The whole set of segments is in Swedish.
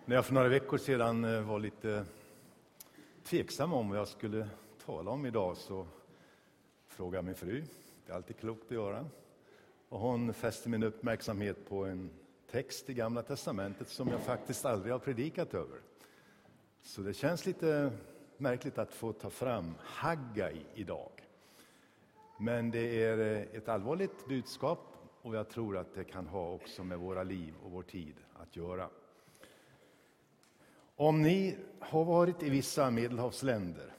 När jag för några veckor sedan var lite tveksam om vad jag skulle tala om idag, så frågade min fru. Det är alltid klokt att göra. Och hon fäste min uppmärksamhet på en text i Gamla testamentet som jag faktiskt aldrig har predikat över. Så det känns lite märkligt att få ta fram Haggai idag. Men det är ett allvarligt budskap, och jag tror att det kan ha också med våra liv och vår tid att göra. Om ni har varit i vissa Medelhavsländer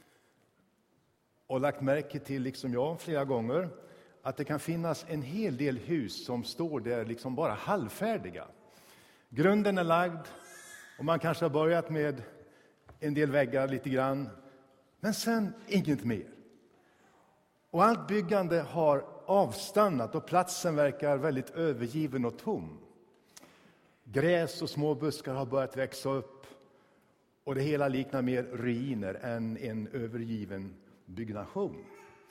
och lagt märke till, liksom jag flera gånger, att det kan finnas en hel del hus som står där liksom bara halvfärdiga. Grunden är lagd och man kanske har börjat med en del väggar lite grann, men sen inget mer. Och allt byggande har avstannat och platsen verkar väldigt övergiven och tom. Gräs och små buskar har börjat växa upp, och det hela liknar mer ruiner än en övergiven byggnation.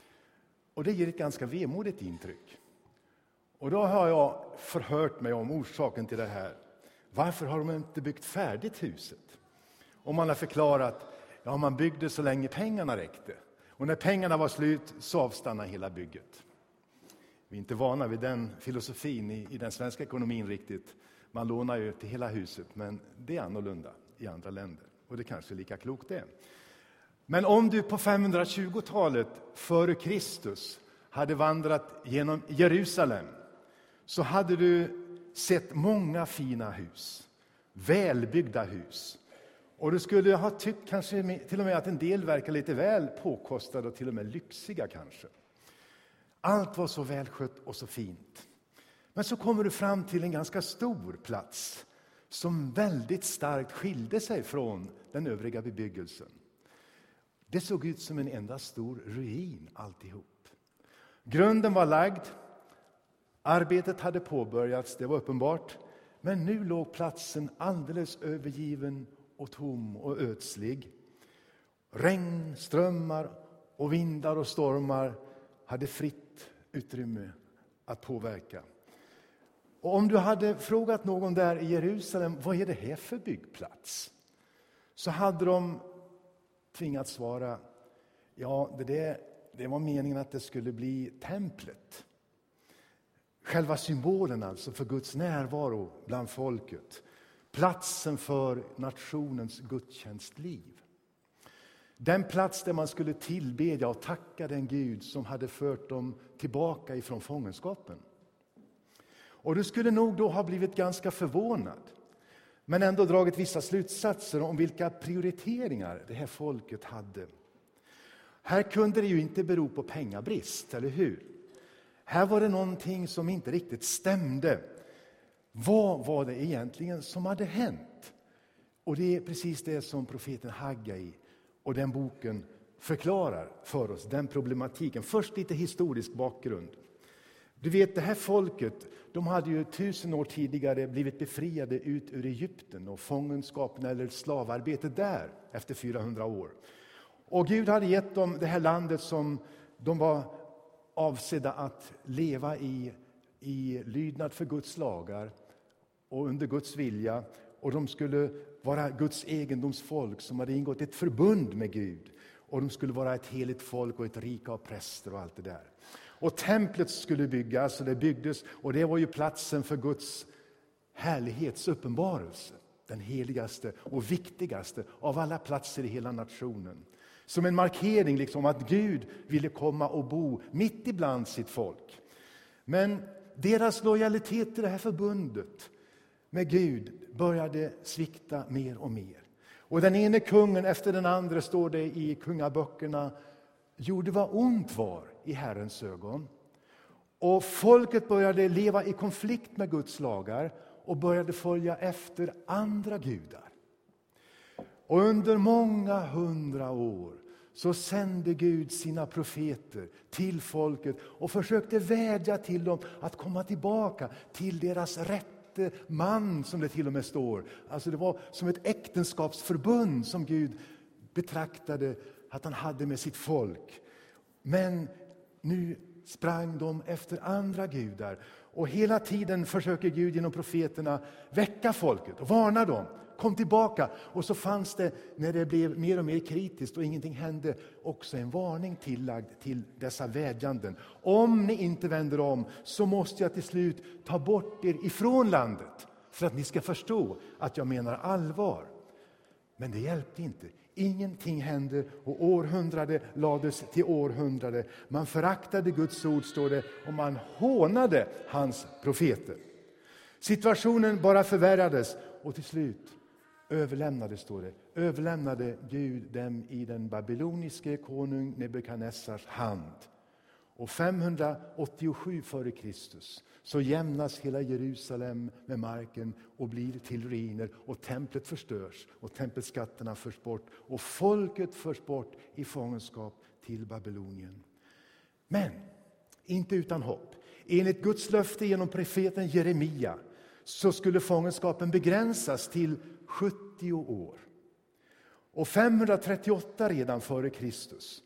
Och det ger ett ganska vemodigt intryck. Och då har jag förhört mig om orsaken till det här. Varför har de inte byggt färdigt huset? Och man har förklarat, ja, man byggde så länge pengarna räckte. Och när pengarna var slut så avstannade hela bygget. Vi är inte vana vid den filosofin i den svenska ekonomin riktigt. Man lånar ju till hela huset, men det är annorlunda i andra länder. Och det kanske är lika klokt det. Men om du på 520-talet före Kristus hade vandrat genom Jerusalem, så hade du sett många fina hus. Välbyggda hus. Och du skulle ha tyckt kanske till och med att en del verkar lite väl påkostade och till och med lyxiga kanske. Allt var så välskött och så fint. Men så kommer du fram till en ganska stor plats som väldigt starkt skilde sig från den övriga bebyggelsen. Det såg ut som en enda stor ruin alltihop. Grunden var lagd, arbetet hade påbörjats, det var uppenbart. Men nu låg platsen alldeles övergiven och tom och ödslig. Regn, strömmar och vindar och stormar hade fritt utrymme att påverka. Och om du hade frågat någon där i Jerusalem, vad är det här för byggplats? Så hade de tvingats svara, ja, det var meningen att det skulle bli templet. Själva symbolen alltså för Guds närvaro bland folket. Platsen för nationens gudstjänstliv. Den plats där man skulle tillbedja och tacka den Gud som hade fört dem tillbaka ifrån fångenskapen. Och du skulle nog då ha blivit ganska förvånad, men ändå dragit vissa slutsatser om vilka prioriteringar det här folket hade. Här kunde det ju inte bero på pengabrist, eller hur? Här var det någonting som inte riktigt stämde. Vad var det egentligen som hade hänt? Och det är precis det som profeten Haggai och den boken förklarar för oss, den problematiken. Först lite historisk bakgrund. Du vet, det här folket, de hade ju 1000 år tidigare blivit befriade ut ur Egypten och fångenskapen eller slavarbetet där efter 400 år. Och Gud hade gett dem det här landet som de var avsedda att leva i lydnad för Guds lagar och under Guds vilja. Och de skulle vara Guds egendomsfolk som hade ingått ett förbund med Gud. Och de skulle vara ett heligt folk och ett rike av präster och allt det där. Och templet skulle byggas, och det byggdes, och det var ju platsen för Guds härlighetsuppenbarelse. Den heligaste och viktigaste av alla platser i hela nationen. Som en markering liksom att Gud ville komma och bo mitt ibland sitt folk. Men deras lojalitet till det här förbundet med Gud började svikta mer och mer. Och den ene kungen efter den andra, står det i kungaböckerna, gjorde vad ont var i Herrens ögon. Och folket började leva i konflikt med Guds lagar och började följa efter andra gudar. Och under många 100 år så sände Gud sina profeter till folket och försökte vädja till dem att komma tillbaka till deras rätte man, som det till och med står. Alltså det var som ett äktenskapsförbund som Gud betraktade att han hade med sitt folk. Men nu sprang de efter andra gudar. Och hela tiden försöker Gud genom profeterna väcka folket och varna dem. kom tillbaka. Och så fanns det, när det blev mer och mer kritiskt och ingenting hände, också en varning tillagd till dessa vädjanden. Om ni inte vänder om så måste jag till slut ta bort er ifrån landet, för att ni ska förstå att jag menar allvar. Men det hjälpte inte. Ingenting hände och århundrade lades till århundrade. Man föraktade Guds ord, står det, och man hånade hans profeter. Situationen bara förvärrades och till slut överlämnade Gud dem i den babyloniske konung Nebukadnessars hand. Och 587 före Kristus så jämnas hela Jerusalem med marken och blir till ruiner, och templet förstörs och tempelskatterna förs bort och folket förs bort i fångenskap till Babylonien. Men inte utan hopp. Enligt Guds löfte genom profeten Jeremia så skulle fångenskapen begränsas till 70 år. Och 538 redan före Kristus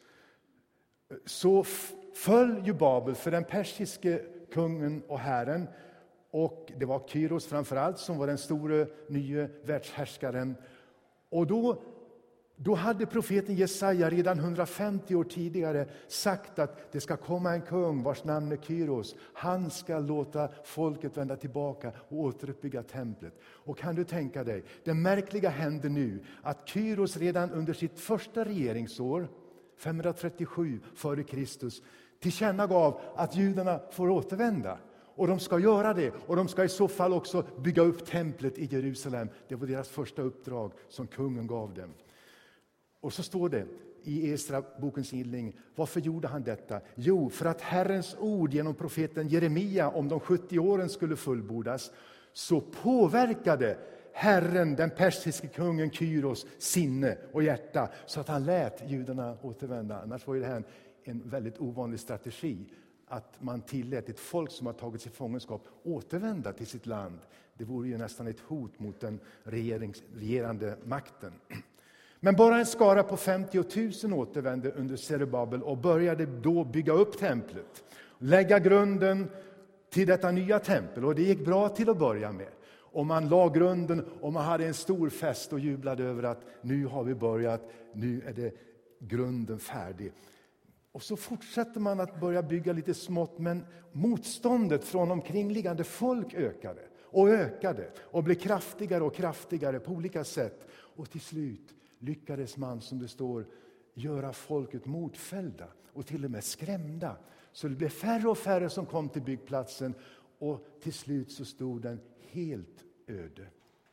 så föll ju Babel för den persiske kungen och herren, och det var Kyros framförallt som var den stora nya världshärskaren. Och då hade profeten Jesaja redan 150 år tidigare sagt att det ska komma en kung vars namn är Kyros. Han ska låta folket vända tillbaka och återuppbygga templet. Och kan du tänka dig, det märkliga hände nu att Kyros redan under sitt första regeringsår, 537 före Kristus, tillkännagav att judarna får återvända. Och de ska göra det. Och de ska i så fall också bygga upp templet i Jerusalem. Det var deras första uppdrag som kungen gav dem. Och så står det i Esra bokens inledning, varför gjorde han detta? Jo, för att Herrens ord genom profeten Jeremia om de 70 åren skulle fullbordas, så påverkade Herren den persiske kungen Kyros sinne och hjärta, så att han lät judarna återvända. Annars var det här en väldigt ovanlig strategi, att man tillät ett folk som har tagit sig fångenskap återvända till sitt land. Det vore ju nästan ett hot mot den regerande makten. Men bara en skara på 50 000 återvände under Zerubabel och började då bygga upp templet. Lägga grunden till detta nya tempel. Och det gick bra till att börja med. Och man la grunden och man hade en stor fest och jublade över att nu har vi börjat, nu är det grunden färdig. Och så fortsätter man att börja bygga lite smått, men motståndet från omkringliggande folk ökade och blev kraftigare och kraftigare på olika sätt. Och till slut lyckades man, som det står, göra folket motfällda och till och med skrämda. Så det blev färre och färre som kom till byggplatsen, och till slut så stod den helt öde.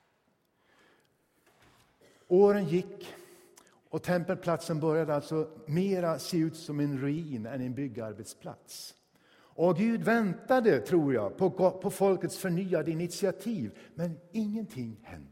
Åren gick och tempelplatsen började alltså mera se ut som en ruin än en byggarbetsplats. Och Gud väntade, tror jag, på folkets förnyade initiativ, men ingenting hände.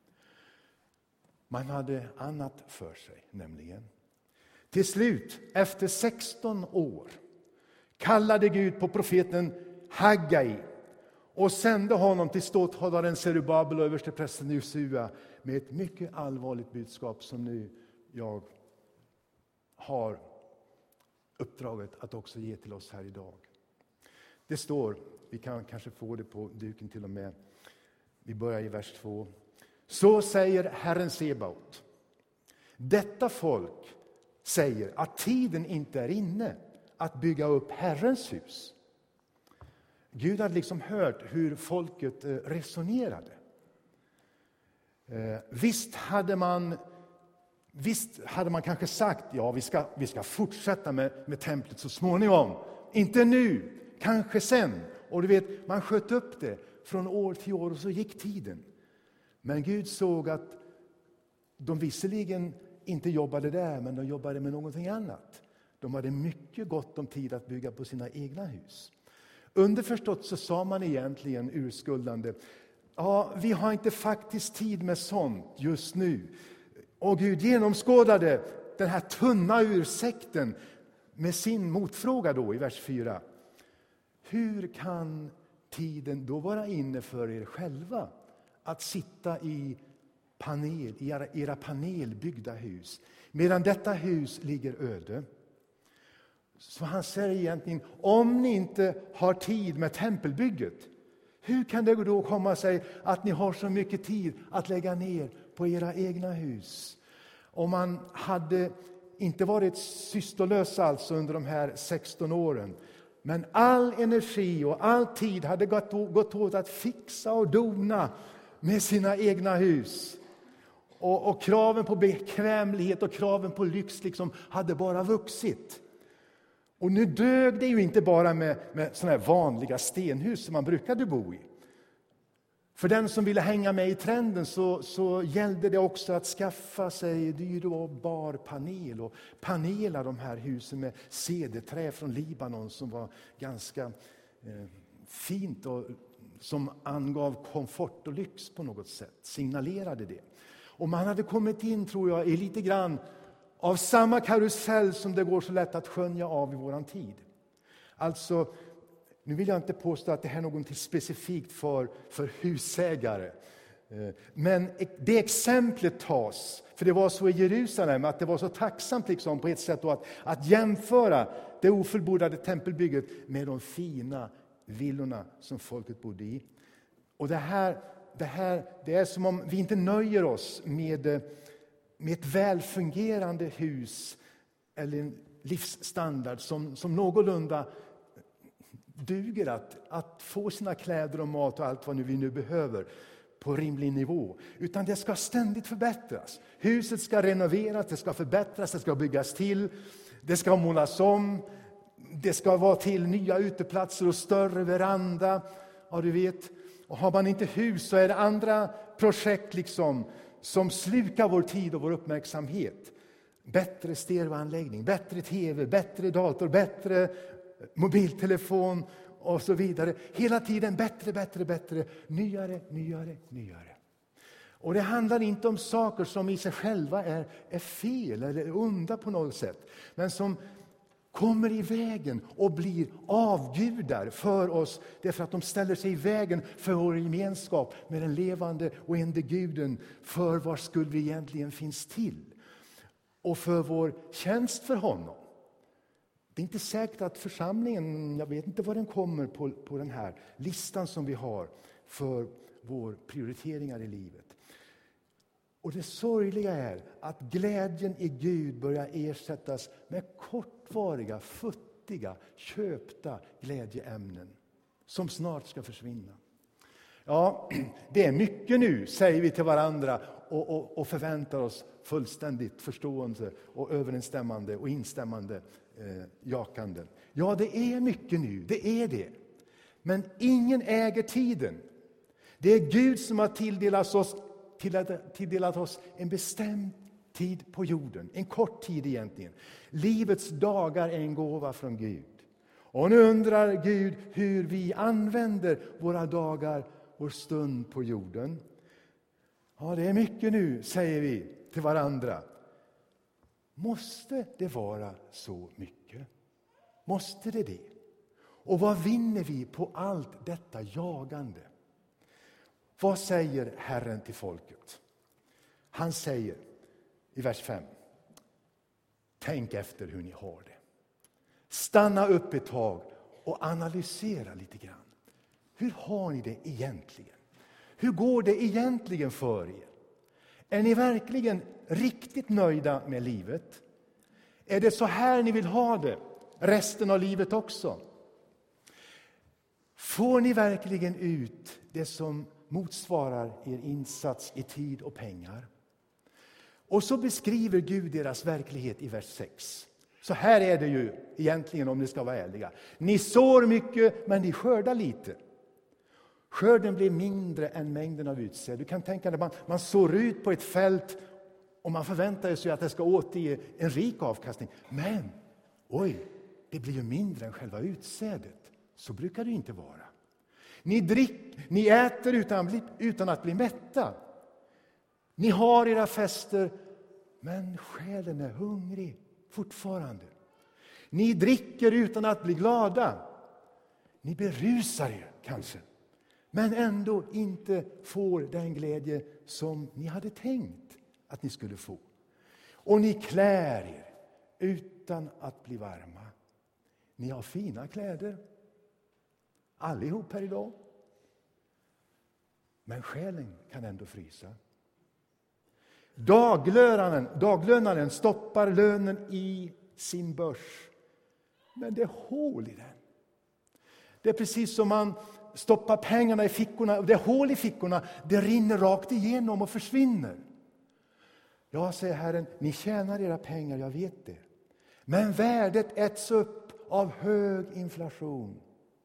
Man hade annat för sig, nämligen. Till slut, efter 16 år, kallade Gud på profeten Haggai och sände honom till ståthållaren Zerubabel och översteprästen Josua med ett mycket allvarligt budskap som nu jag har uppdraget att också ge till oss här idag. Det står, vi kan kanske få det på duken till och med, vi börjar i vers 2. Så säger Herren Sebaot: detta folk säger att tiden inte är inne att bygga upp Herrens hus. Gud hade liksom hört hur folket resonerade. Visst hade man kanske sagt, ja, vi ska fortsätta med templet så småningom. Inte nu, kanske sen. Och du vet, man sköt upp det från år till år och så gick tiden. Men Gud såg att de visserligen inte jobbade där, men de jobbade med någonting annat. De hade mycket gott om tid att bygga på sina egna hus. Underförstått så sa man egentligen urskuldande: ja, vi har inte faktiskt tid med sånt just nu. Och Gud genomskådade den här tunna ursäkten med sin motfråga då i vers 4. Hur kan tiden då vara inne för er själva att sitta i era panelbyggda hus, medan detta hus ligger öde? Så han säger egentligen, om ni inte har tid med tempelbygget, Hur kan det då komma sig att ni har så mycket tid att lägga ner på era egna hus? Om man hade inte varit sysslolös alltså under de här 16 åren, men all energi och all tid hade gått åt att fixa och dona med sina egna hus. Och kraven på bekvämlighet och kraven på lyx liksom hade bara vuxit. Och nu dög det ju inte bara med såna här vanliga stenhus som man brukade bo i. För den som ville hänga med i trenden så gällde det också att skaffa sig dyrbar panel och panela de här husen med cederträ från Libanon som var ganska fint och som angav komfort och lyx på något sätt, signalerade det. Och man hade kommit in, tror jag, i lite grann av samma karusell som det går så lätt att skönja av i våran tid. Alltså, nu vill jag inte påstå att det här är något specifikt för husägare. Men det exemplet tas, för det var så i Jerusalem att det var så tacksamt liksom, på ett sätt då, att jämföra det ofullbordade tempelbygget med de fina villorna som folket bodde i. Och det är som om vi inte nöjer oss med ett välfungerande hus eller en livsstandard som någorlunda duger att få sina kläder och mat och allt vad vi nu behöver på rimlig nivå. Utan det ska ständigt förbättras. Huset ska renoveras, det ska förbättras, det ska byggas till, det ska målas om, det ska vara till nya uteplatser och större veranda. Ja, du vet. Och har man inte hus så är det andra projekt liksom, som slukar vår tid och vår uppmärksamhet. Bättre stereoanläggning, bättre tv, bättre dator, bättre mobiltelefon och så vidare. Hela tiden bättre, nyare. Och det handlar inte om saker som i sig själva är fel eller onda på något sätt. Men som kommer i vägen och blir avgudar för oss därför att de ställer sig i vägen för vår gemenskap med den levande och ende Guden, för vars skull vi egentligen finns till och för vår tjänst för honom. Det är inte säkert att församlingen, jag vet inte vad den kommer på den här listan som vi har för vår prioriteringar i livet. Och det sorgliga är att glädjen i Gud börjar ersättas med kortvariga, futtiga, köpta glädjeämnen som snart ska försvinna. Ja, det är mycket nu, säger vi till varandra och förväntar oss fullständigt förstående och överensstämmande och instämmande jakande. Ja, det är mycket nu, det är det. Men ingen äger tiden. Det är Gud som har tilldelat oss en bestämd tid på jorden. En kort tid egentligen. Livets dagar är en gåva från Gud. Och nu undrar Gud hur vi använder våra dagar, vår stund på jorden. Ja, det är mycket nu, säger vi till varandra. Måste det vara så mycket? Måste det? Och vad vinner vi på allt detta jagande? Vad säger Herren till folket? Han säger i vers 5. Tänk efter hur ni har det. Stanna upp ett tag och analysera lite grann. Hur har ni det egentligen? Hur går det egentligen för er? Är ni verkligen riktigt nöjda med livet? Är det så här ni vill ha det resten av livet också? Får ni verkligen ut det som motsvarar er insats i tid och pengar? Och så beskriver Gud deras verklighet i vers 6. Så här är det ju egentligen, om ni ska vara ärliga. Ni sår mycket, men ni skördar lite. Skörden blir mindre än mängden av utsäd. Du kan tänka dig att man sår ut på ett fält och man förväntar sig att det ska återge en rik avkastning. Men, det blir ju mindre än själva utsädet. Så brukar det inte vara. Ni äter utan att bli mätta. Ni har era fester, men själen är hungrig fortfarande. Ni dricker utan att bli glada. Ni berusar er kanske, men ändå inte får den glädje som ni hade tänkt att ni skulle få. Och ni klär er utan att bli varma. Ni har fina kläder. Allihop här idag. Men själen kan ändå frysa. Daglönaren stoppar lönen i sin börs. Men det är hål i den. Det är precis som man stoppar pengarna i fickorna. Och det är hål i fickorna. Det rinner rakt igenom och försvinner. Ja, säger Herren, ni tjänar era pengar, jag vet det. Men värdet äts upp av hög inflation.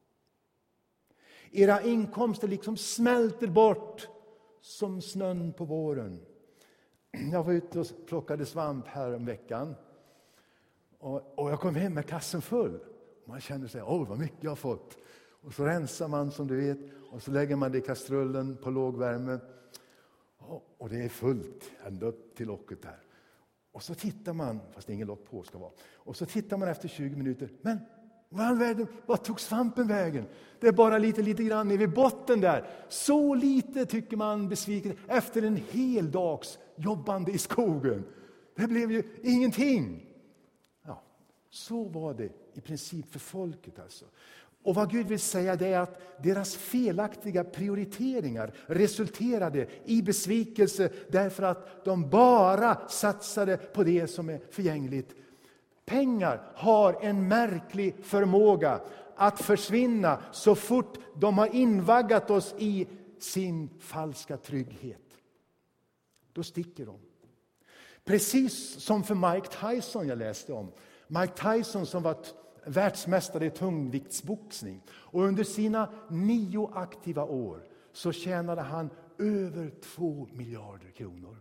Era inkomster liksom smälter bort som snön på våren. Jag var ute och plockade svamp här om veckan. Och jag kom hem med kassen full. Man känner sig, vad mycket jag har fått. Och så rensar man som du vet. Och så lägger man det i kastrullen på låg värme. Och det är fullt ända upp till locket här. Och så tittar man, fast det är ingen lock på ska vara. Och så tittar man efter 20 minuter. Men vad tog svampen vägen? Det är bara lite grann ner vid botten där. Så lite tycker man besviken efter en hel dags jobbande i skogen. Det blev ju ingenting. Ja, så var det i princip för folket alltså. Och vad Gud vill säga det är att deras felaktiga prioriteringar resulterade i besvikelse därför att de bara satsade på det som är förgängligt. Pengar har en märklig förmåga att försvinna så fort de har invaggat oss i sin falska trygghet. Då sticker de. Precis som för Mike Tyson jag läste om. Mike Tyson som var världsmästare i tungviktsboxning. Och under sina 9 aktiva år så tjänade han över 2 miljarder kronor.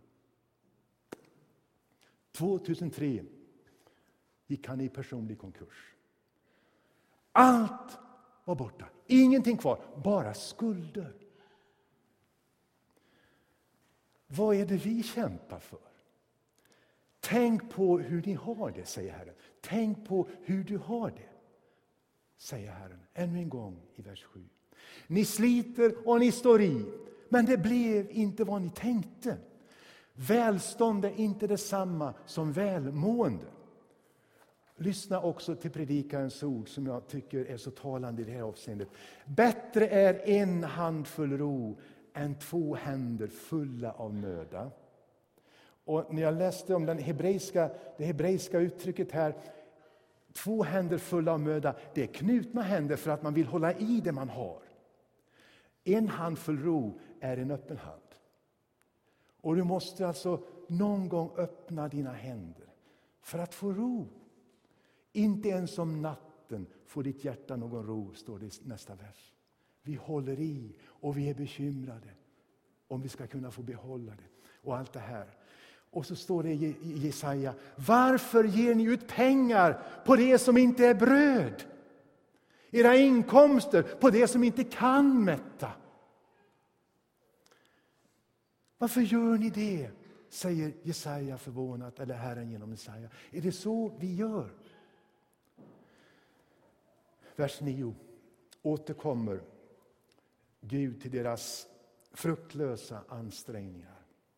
2003 gick han i personlig konkurs. Allt var borta. Ingenting kvar. Bara skulder. Vad är det vi kämpar för? Tänk på hur ni har det, säger Herren. Tänk på hur du har det, säger Herren. Ännu en gång i vers 7. Ni sliter och ni står i, men det blev inte vad ni tänkte. Välstånd är inte detsamma som välmående. Lyssna också till predikarens ord som jag tycker är så talande i det här avseendet. Bättre är en handfull ro än 2 händer fulla av möda. Och när jag läste om det hebreiska uttrycket här, 2 händer fulla av möda, det är knutna händer för att man vill hålla i det man har. En handfull ro är en öppen hand. Och du måste alltså någon gång öppna dina händer för att få ro. Inte ens om natten får ditt hjärta någon ro, står det i nästa vers. Vi håller i och vi är bekymrade om vi ska kunna få behålla det. Och allt det här. Och så står det i Jesaja: varför ger ni ut pengar på det som inte är bröd? Era inkomster på det som inte kan mätta. Varför gör ni det? Säger Jesaja förvånat, eller Herren genom Jesaja. Är det så vi gör? Vers 9. Återkommer Gud till deras fruktlösa ansträngningar.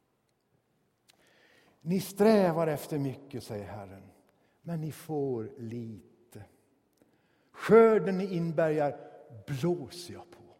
Ni strävar efter mycket, säger Herren, men ni får lite. Skörden ni inbärgar blåser jag på.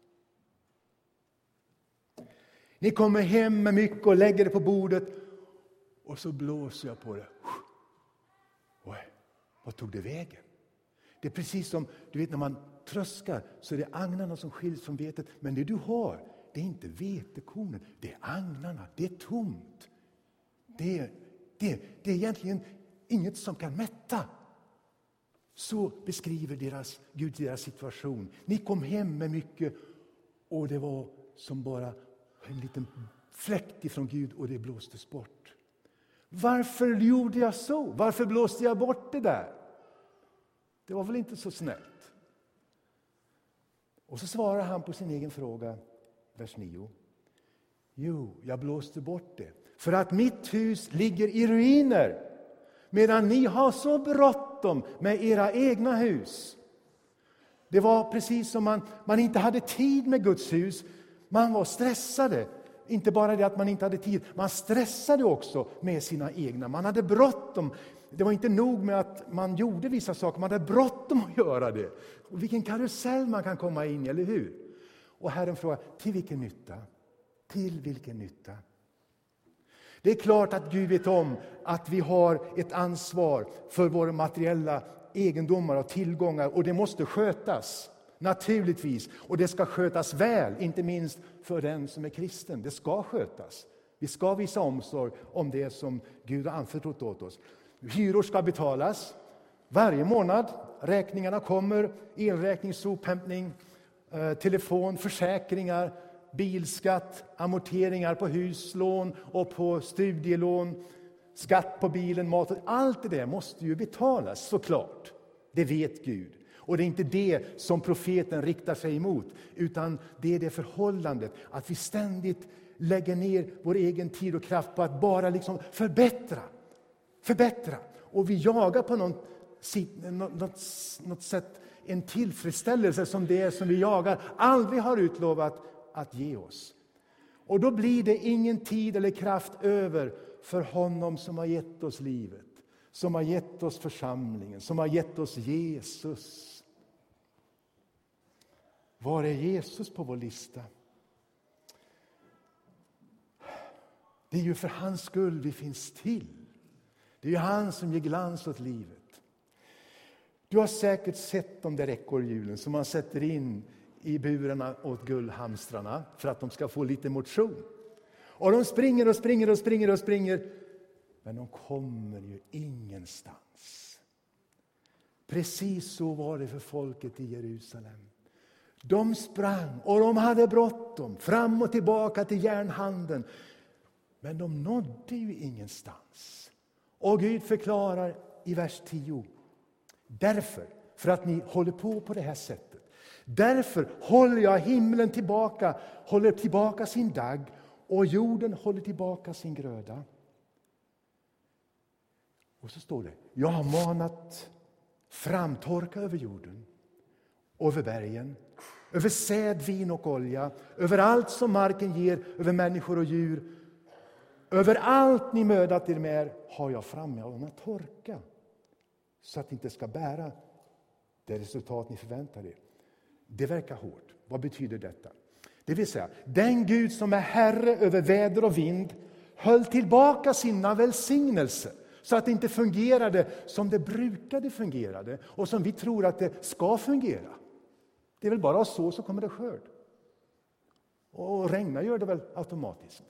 Ni kommer hem med mycket och lägger det på bordet och så blåser jag på det. Oj, vad tog det vägen? Det är precis som, du vet, när man tröskar så är det agnarna som skiljs från vetet. Men det du har, det är inte vetekornen, det är agnarna, det är tomt. Det är egentligen inget som kan mätta. Så beskriver Gud deras situation. Ni kom hem med mycket och det var som bara en liten fläkt ifrån Gud och det blåstes bort. Varför gjorde jag så? Varför blåste jag bort det där? Det var väl inte så snällt. Och så svarar han på sin egen fråga, vers 9. Jo, jag blåste bort det. För att mitt hus ligger i ruiner. Medan ni har så bråttom med era egna hus. Det var precis som man inte hade tid med Guds hus. Man var stressade. Inte bara det att man inte hade tid. Man stressade också med sina egna. Man hade bråttom. Det var inte nog med att man gjorde vissa saker. Man hade bråttom att göra det. Och vilken karusell man kan komma in i, eller hur? Och Herren frågar, till vilken nytta? Till vilken nytta? Det är klart att Gud vet om att vi har ett ansvar för våra materiella egendomar och tillgångar. Och det måste skötas, naturligtvis. Och det ska skötas väl, inte minst för den som är kristen. Det ska skötas. Vi ska visa omsorg om det som Gud har anförtrott åt oss. Hyror ska betalas varje månad. Räkningarna kommer, elräkning, sophämtning, telefon, försäkringar, bilskatt, amorteringar på huslån och på studielån, skatt på bilen, mat. Allt det där måste ju betalas, såklart. Det vet Gud. Och det är inte det som profeten riktar sig emot, utan det är det förhållandet att vi ständigt lägger ner vår egen tid och kraft på att bara liksom förbättra. Och vi jagar på något sätt en tillfredsställelse som det som vi jagar aldrig har utlovat att ge oss. Och då blir det ingen tid eller kraft över för honom som har gett oss livet, som har gett oss församlingen, som har gett oss Jesus. Var är Jesus på vår lista? Det är ju för hans skull vi finns till. Det är ju han som ger glans åt livet. Du har säkert sett de där ekorrhjulen som man sätter in i burarna åt guldhamstrarna för att de ska få lite motion. Och de springer. Men de kommer ju ingenstans. Precis så var det för folket i Jerusalem. De sprang och de hade bråttom fram och tillbaka till järnhandeln. Men de nådde ju ingenstans. Och Gud förklarar i vers 10. Därför, för att ni håller på det här sättet. Därför håller jag himlen tillbaka, håller tillbaka sin dagg och jorden håller tillbaka sin gröda. Och så står det, jag har manat fram torka över jorden, över bergen, över säd, vin och olja, över allt som marken ger, över människor och djur. Över allt ni mödat er med har jag framme av en torka, så att ni inte ska bära det resultat ni förväntar er. Det verkar hårt. Vad betyder detta? Det vill säga, den Gud som är herre över väder och vind höll tillbaka sina välsignelser så att det inte fungerade som det brukade fungera och som vi tror att det ska fungera. Det är väl bara så kommer det skörd. Och regna gör det väl automatiskt.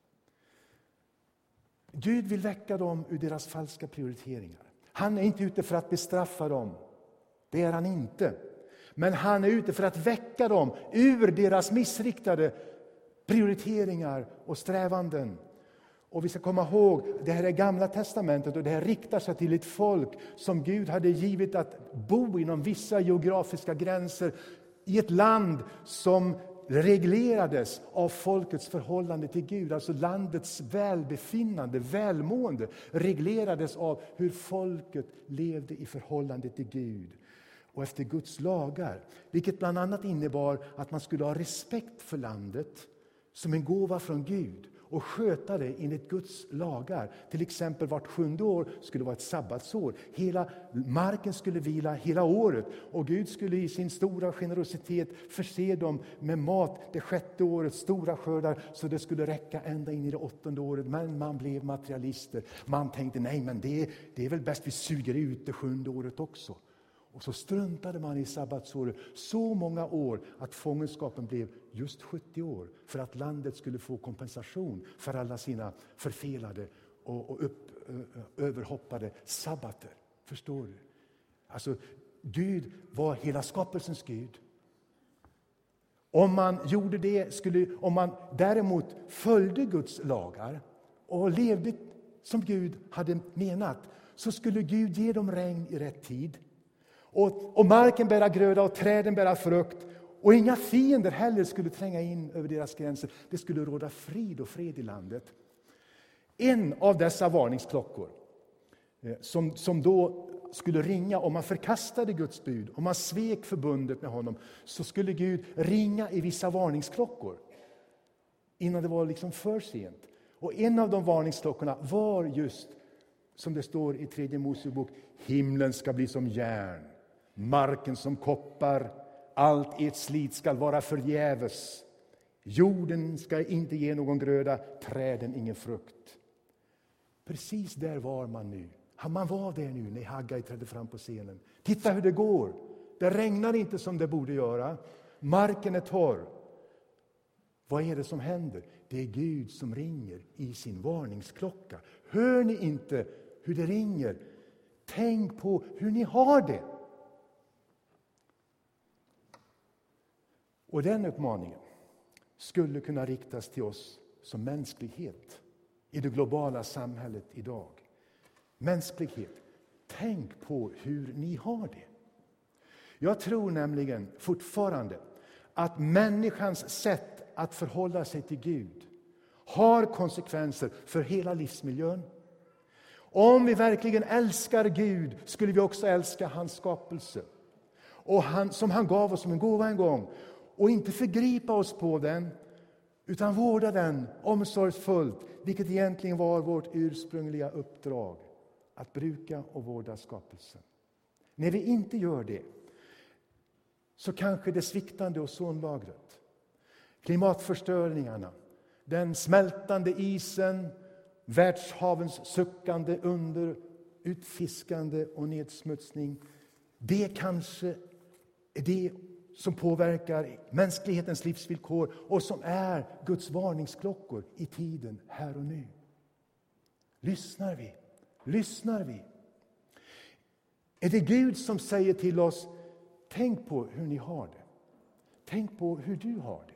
Gud vill väcka dem ur deras falska prioriteringar. Han är inte ute för att bestraffa dem. Det är han inte. Men han är ute för att väcka dem ur deras missriktade prioriteringar och strävanden. Och vi ska komma ihåg, det här är Gamla testamentet och det här riktar sig till ett folk som Gud hade givit att bo inom vissa geografiska gränser i ett land som reglerades av folkets förhållande till Gud. Alltså landets välbefinnande, välmående reglerades av hur folket levde i förhållande till Gud och efter Guds lagar. Vilket bland annat innebar att man skulle ha respekt för landet som en gåva från Gud och sköta det enligt Guds lagar. Till exempel vart 7:e år skulle vara ett sabbatsår. Hela marken skulle vila hela året. Och Gud skulle i sin stora generositet förse dem med mat det 6:e året, stora skördar, så det skulle räcka ända in i det 8:e året. Men man blev materialister. Man tänkte, nej men det är väl bäst vi suger ut det 7:e året också. Och så struntade man i sabbatsåret så många år att fångenskapen blev just 70 år. För att landet skulle få kompensation för alla sina förfelade och överhoppade sabbater. Förstår du? Alltså, Gud var hela skapelsens Gud. Om man gjorde det, om man däremot följde Guds lagar och levde som Gud hade menat, så skulle Gud ge dem regn i rätt tid. Och marken bära gröda och träden bära frukt. Och inga fiender heller skulle tränga in över deras gränser. Det skulle råda frid och fred i landet. En av dessa varningsklockor som då skulle ringa om man förkastade Guds bud, om man svek förbundet med honom, så skulle Gud ringa i vissa varningsklockor innan det var liksom för sent. Och en av de varningsklockorna var just, som det står i 3 Mosebok, himlen ska bli som järn, marken som koppar, allt ert slit ska vara förgäves. Jorden ska inte ge någon gröda, träden ingen frukt. Precis där var man nu. Man var där nu när Haggai trädde fram på scenen. Titta hur det går. Det regnar inte som det borde göra. Marken är torr. Vad är det som händer? Det är Gud som ringer i sin varningsklocka. Hör ni inte hur det ringer? Tänk på hur ni har det. Och den uppmaningen skulle kunna riktas till oss som mänsklighet i det globala samhället idag. Mänsklighet, tänk på hur ni har det. Jag tror nämligen fortfarande att människans sätt att förhålla sig till Gud har konsekvenser för hela livsmiljön. Om vi verkligen älskar Gud skulle vi också älska hans skapelse. Och som han gav oss som en gåva en gång. Och inte förgripa oss på den, utan vårda den omsorgsfullt, vilket egentligen var vårt ursprungliga uppdrag, att bruka och vårda skapelsen. När vi inte gör det, så kanske det sviktande ozonlagret, klimatförstöringarna, den smältande isen, världshavens suckande under, utfiskande och nedsmutsning, det kanske är det som påverkar mänsklighetens livsvillkor och som är Guds varningsklockor i tiden här och nu. Lyssnar vi? Lyssnar vi? Är det Gud som säger till oss, tänk på hur ni har det. Tänk på hur du har det.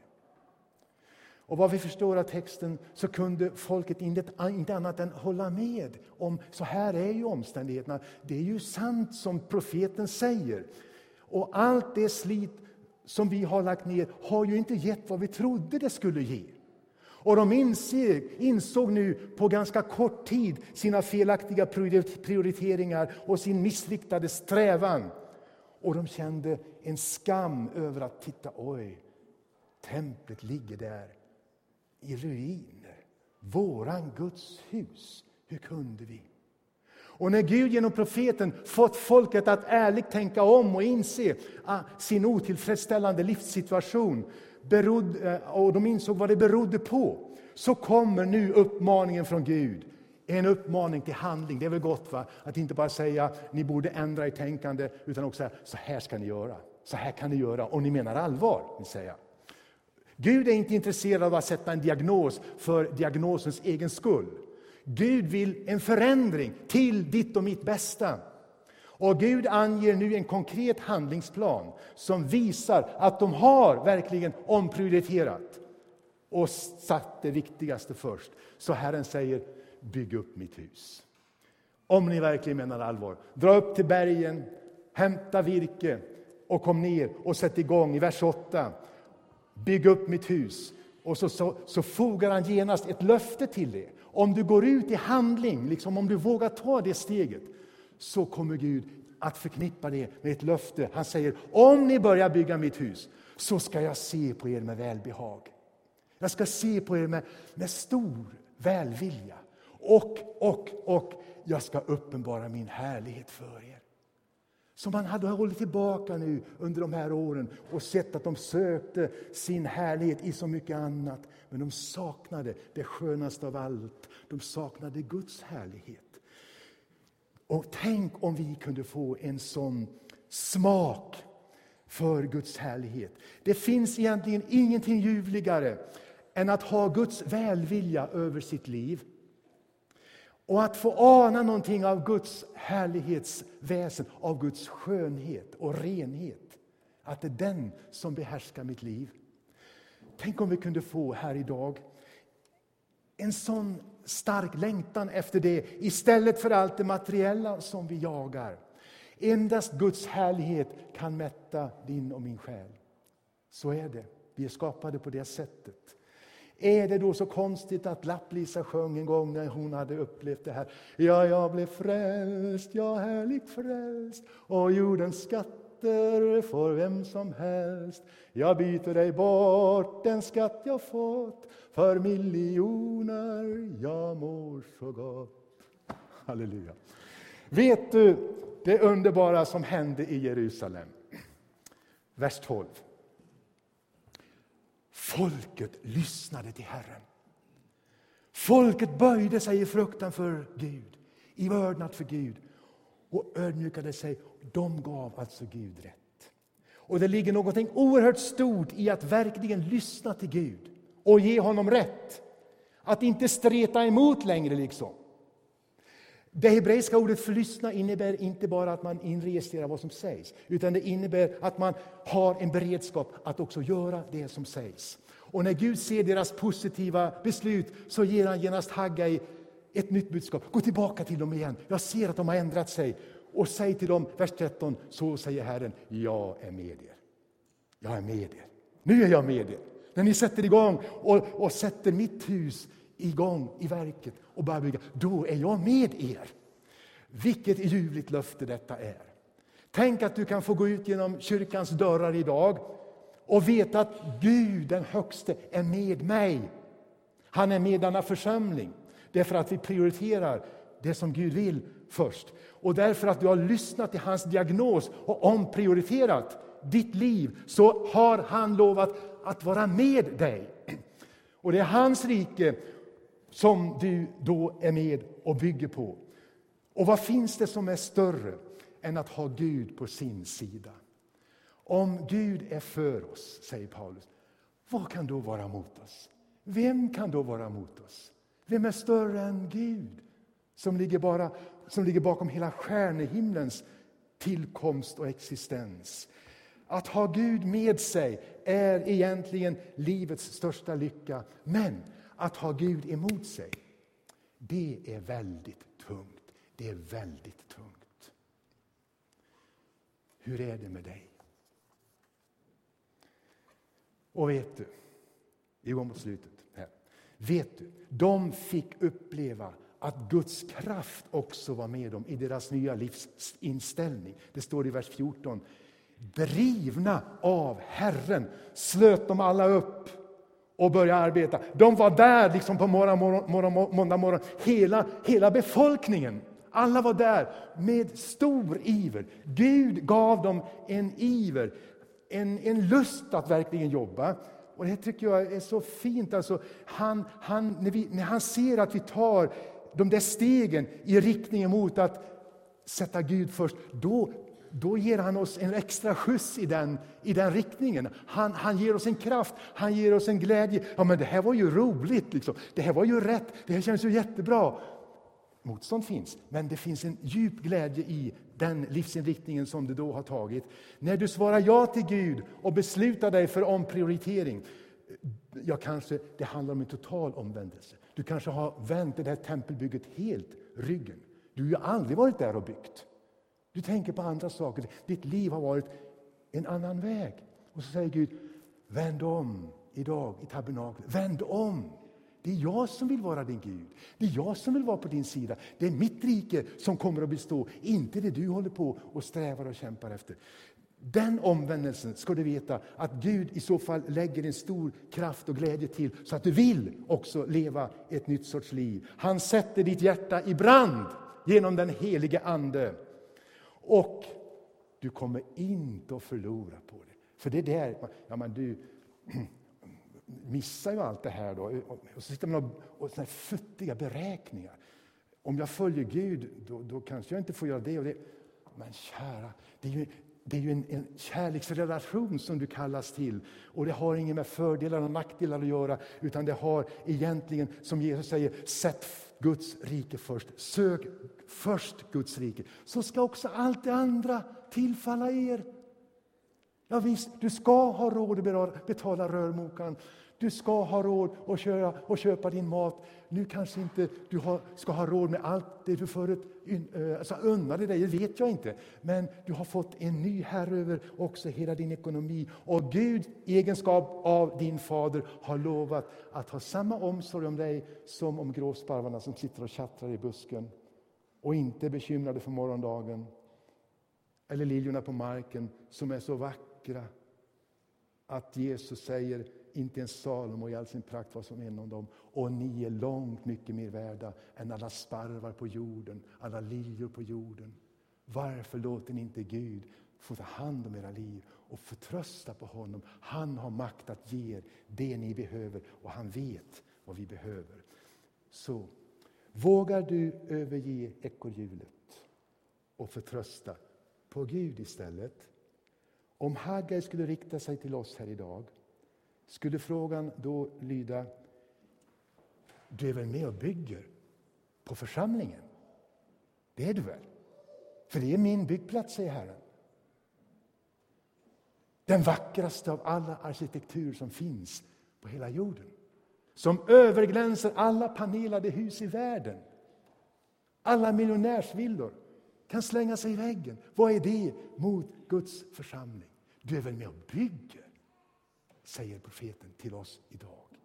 Och vad vi förstår av texten så kunde folket inte annat än hålla med om, så här är ju omständigheterna. Det är ju sant som profeten säger. Och allt det slit som vi har lagt ner har ju inte gett vad vi trodde det skulle ge. Och de insåg nu på ganska kort tid sina felaktiga prioriteringar och sin missriktade strävan. Och de kände en skam över att titta, oj, templet ligger där i ruiner. Våran Guds hus, hur kunde vi? Och när Gud genom profeten fått folket att ärligt tänka om och inse sin otillfredsställande livssituation och de insåg vad det berodde på, så kommer nu uppmaningen från Gud. En uppmaning till handling. Det är väl gott, va? Att inte bara säga ni borde ändra i tänkande, utan också säga så här ska ni göra. Så här kan ni göra om ni menar allvar, ni säger. Gud är inte intresserad av att sätta en diagnos för diagnosens egen skull. Gud vill en förändring till ditt och mitt bästa. Och Gud anger nu en konkret handlingsplan som visar att de har verkligen omprioriterat och satt det viktigaste först. Så Herren säger, bygg upp mitt hus. Om ni verkligen menar allvar. Dra upp till bergen, hämta virke och kom ner och sätt igång i vers 8. Bygg upp mitt hus. Och så fogar han genast ett löfte till det. Om du går ut i handling, liksom om du vågar ta det steget, så kommer Gud att förknippa det med ett löfte. Han säger, om ni börjar bygga mitt hus, så ska jag se på er med välbehag. Jag ska se på er med stor välvilja. Och jag ska uppenbara min härlighet för er. Som man hade hållit tillbaka nu under de här åren och sett att de sökte sin härlighet i så mycket annat. Men de saknade det skönaste av allt. De saknade Guds härlighet. Och tänk om vi kunde få en sån smak för Guds härlighet. Det finns egentligen ingenting ljuvligare än att ha Guds välvilja över sitt liv. Och att få ana någonting av Guds härlighetsväsen, av Guds skönhet och renhet. Att det är den som behärskar mitt liv. Tänk om vi kunde få här idag en sån stark längtan efter det, istället för allt det materiella som vi jagar. Endast Guds härlighet kan mätta din och min själ. Så är det. Vi är skapade på det sättet. Är det då så konstigt att Lapplisa sjöng en gång när hon hade upplevt det här? Ja, jag blev frälst, ja härligt frälst, och jordens skatter får vem som helst. Jag byter dig bort den skatt jag fått, för miljoner jag mår så gott. Halleluja. Vet du det underbara som hände i Jerusalem? Vers 12. Folket lyssnade till Herren. Folket böjde sig i fruktan för Gud, i vördnad för Gud, och ödmjukade sig. De gav alltså Gud rätt. Och det ligger något oerhört stort i att verkligen lyssna till Gud och ge honom rätt. Att inte streta emot längre liksom. Det hebreiska ordet för lyssna innebär inte bara att man inregistrerar vad som sägs, utan det innebär att man har en beredskap att också göra det som sägs. Och när Gud ser deras positiva beslut så ger han genast Haggai ett nytt budskap. Gå tillbaka till dem igen. Jag ser att de har ändrat sig. Och säg till dem, vers 13, så säger Herren, jag är med er. Jag är med er. Nu är jag med er. När ni sätter igång och sätter mitt hus igång i verket och börjar bygga, då är jag med er. Vilket ljuvligt löfte detta är. Tänk att du kan få gå ut genom kyrkans dörrar idag och veta att Gud den högste är med mig. Han är med denna församling. Därför att vi prioriterar det som Gud vill först. Och därför att du har lyssnat till hans diagnos och omprioriterat ditt liv, så har han lovat att vara med dig. Och det är hans rike som du då är med och bygger på. Och vad finns det som är större än att ha Gud på sin sida? Om Gud är för oss, säger Paulus, vad kan då vara mot oss? Vem kan då vara mot oss? Vem är större än Gud som ligger bakom hela stjärnehimlens tillkomst och existens? Att ha Gud med sig är egentligen livets största lycka. Men att ha Gud emot sig, det är väldigt tungt. Det är väldigt tungt. Hur är det med dig? Och vet du, vi går mot slutet här. Vet du, de fick uppleva att Guds kraft också var med dem i deras nya livsinställning. Det står i vers 14. Drivna av Herren slöt de alla upp och började arbeta. De var där liksom på måndag morgon. Hela befolkningen. Alla var där med stor iver. Gud gav dem en iver. En lust att verkligen jobba. Och det tycker jag är så fint. Alltså, när han ser att vi tar de där stegen i riktning mot att sätta Gud först, då ger han oss en extra skjuts i den riktningen. Han ger oss en kraft, han ger oss en glädje. Ja, men det här var ju roligt, liksom. Det här var ju rätt, det här känns ju jättebra. Motstånd finns, men det finns en djup glädje i den livsinriktningen som du då har tagit. När du svarar ja till Gud och beslutar dig för omprioritering, det handlar om en total omvändelse. Du kanske har vänt det här tempelbygget helt ryggen. Du har ju aldrig varit där och byggt. Du tänker på andra saker. Ditt liv har varit en annan väg. Och så säger Gud, vänd om idag i tabernaklet. Vänd om. Det är jag som vill vara din Gud. Det är jag som vill vara på din sida. Det är mitt rike som kommer att bestå. Inte det du håller på och strävar och kämpar efter. Den omvändelsen ska du veta att Gud i så fall lägger en stor kraft och glädje till. Så att du vill också leva ett nytt sorts liv. Han sätter ditt hjärta i brand genom den helige ande. Och du kommer inte att förlora på det. För det där, du missar ju allt det här då. Och så sitter man och såna här futtiga beräkningar. Om jag följer Gud, då kanske jag inte får göra det och det. Men kära, det är ju en kärleksrelation som du kallas till. Och det har ingen med fördelar och nackdelar att göra. Utan det har egentligen, som Jesus säger, sätt Guds rike först. Sök först Guds rike. Så ska också allt det andra tillfalla er. Ja visst, du ska ha råd att betala rörmokaren. Du ska ha råd att köpa din mat. Nu kanske inte du ska ha råd med allt det du förut unnade dig, det vet jag inte. Men du har fått en ny herre över också hela din ekonomi. Och Gud, i egenskap av din fader, har lovat att ha samma omsorg om dig som om gråsparvarna som sitter och tjattrar i busken. Och inte är bekymrade för morgondagen. Eller liljorna på marken som är så vackra att Jesus säger, inte en Salomo i all sin prakt var som en av dem. Och ni är långt mycket mer värda än alla sparvar på jorden, alla liljor på jorden. Varför låter ni inte Gud få ta hand om era liv och förtrösta på honom. Han har makt att ge er det ni behöver och han vet vad vi behöver. Så vågar du överge ekorrhjulet och förtrösta på Gud istället? Om Haggai skulle rikta sig till oss här idag, skulle frågan då lyda: du är väl med och bygger på församlingen? Det är du väl? För det är min byggplats, säger Herren. Den vackraste av alla arkitektur som finns på hela jorden. Som överglänser alla panelade hus i världen. Alla miljonärsvillor kan slänga sig i väggen. Vad är det mot Guds församling? Du är väl med och bygger, säger profeten till oss idag.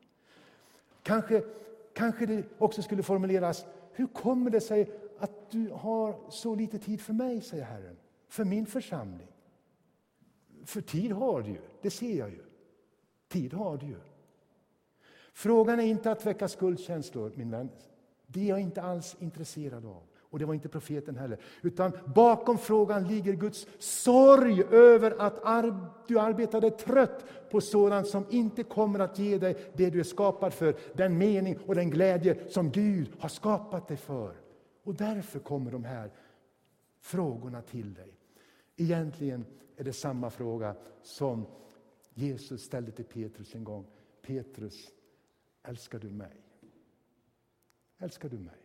Kanske det också skulle formuleras: hur kommer det sig att du har så lite tid för mig, säger Herren, för min församling? För tid har du ju, det ser jag ju. Tid har du ju. Frågan är inte att väcka skuldkänslor, min vän. Det är jag inte alls intresserad av. Och det var inte profeten heller. Utan bakom frågan ligger Guds sorg över att du arbetade trött på sådant som inte kommer att ge dig det du är skapad för. Den mening och den glädje som Gud har skapat dig för. Och därför kommer de här frågorna till dig. Egentligen är det samma fråga som Jesus ställde till Petrus en gång. Petrus, älskar du mig? Älskar du mig?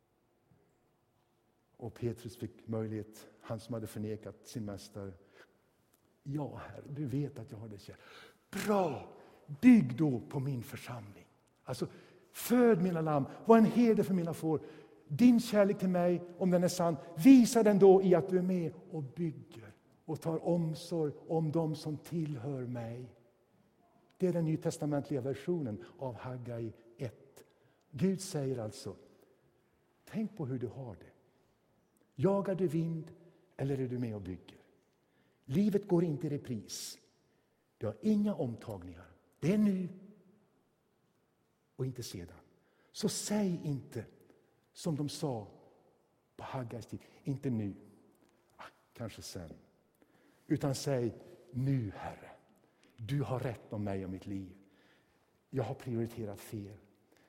Och Petrus fick möjlighet, han som hade förnekat sin mästare. Ja, Herre, du vet att jag har det kär. Bra, bygg då på min församling. Alltså, föd mina lamm, var en herde för mina får. Din kärlek till mig, om den är sann, visa den då i att du är med och bygger. Och tar omsorg om dem som tillhör mig. Det är den nytestamentliga versionen av Haggai 1. Gud säger alltså, tänk på hur du har det. Jagar du vind eller är du med och bygger? Livet går inte i repris. Du har inga omtagningar. Det är nu och inte sedan. Så säg inte som de sa på Haggais tid. Inte nu, kanske sen. Utan säg, nu Herre. Du har rätt om mig och mitt liv. Jag har prioriterat fel.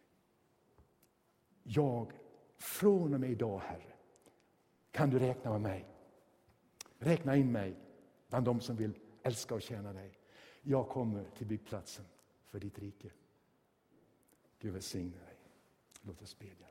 Från och med idag, Herre, kan du räkna med mig. Räkna in mig bland de som vill älska och tjäna dig. Jag kommer till byggplatsen för ditt rike. Gud välsigne dig. Låt oss bedja.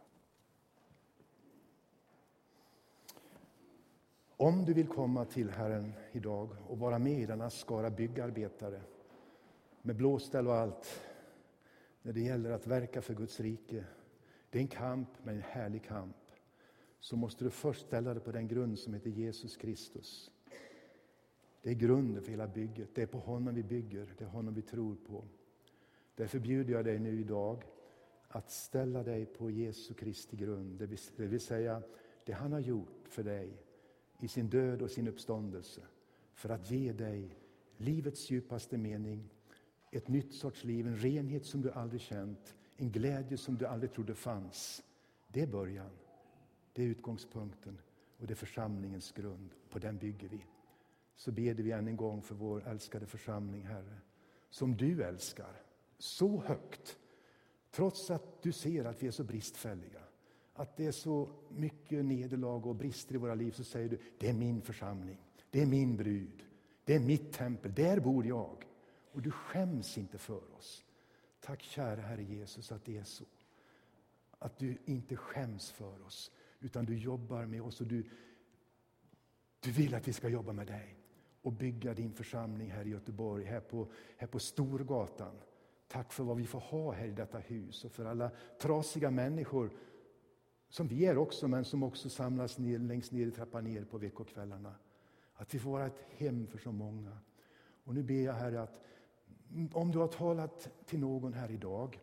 Om du vill komma till Herren idag och vara med i denna skara byggarbetare med blåställ och allt, när det gäller att verka för Guds rike, det är en kamp, men en härlig kamp, så måste du först ställa dig på den grund som heter Jesus Kristus. Det är grunden för hela bygget. Det är på honom vi bygger, det är honom vi tror på. Därför bjuder jag dig nu idag att ställa dig på Jesu Kristi grund, det vill säga det han har gjort för dig i sin död och sin uppståndelse, för att ge dig livets djupaste mening, ett nytt sorts liv, en renhet som du aldrig känt, en glädje som du aldrig trodde fanns. Det är början, det är utgångspunkten och det är församlingens grund. På den bygger vi. Så ber vi än en gång för vår älskade församling, Herre, som du älskar så högt, trots att du ser att vi är så bristfälliga. Att det är så mycket nederlag och brister i våra liv, så säger du, det är min församling, det är min brud, det är mitt tempel, där bor jag. Och du skäms inte för oss. Tack kära Herre Jesus att det är så. Att du inte skäms för oss, utan du jobbar med oss och du vill att vi ska jobba med dig. Och bygga din församling här i Göteborg, här på Storgatan. Tack för vad vi får ha här i detta hus och för alla trasiga människor som vi är också, men som också samlas ner, längst ner i trappan ner på veckokvällarna. Att vi får vara ett hem för så många. Och nu ber jag, Herre, att om du har talat till någon här idag,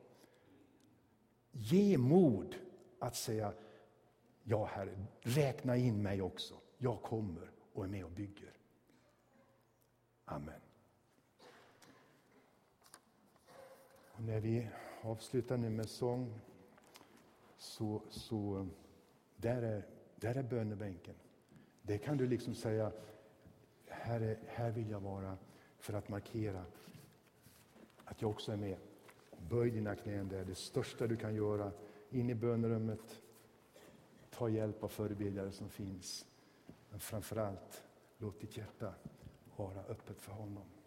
ge mod att säga, ja Herre, räkna in mig också. Jag kommer och är med och bygger. Amen. Och när vi avslutar nu med sång, så där är bönebänken. Det kan du liksom säga, här vill jag vara för att markera att jag också är med. Böj dina knän där, det största du kan göra. In i bönerummet. Ta hjälp av förebedjare som finns. Men framförallt, låt ditt hjärta vara öppet för honom.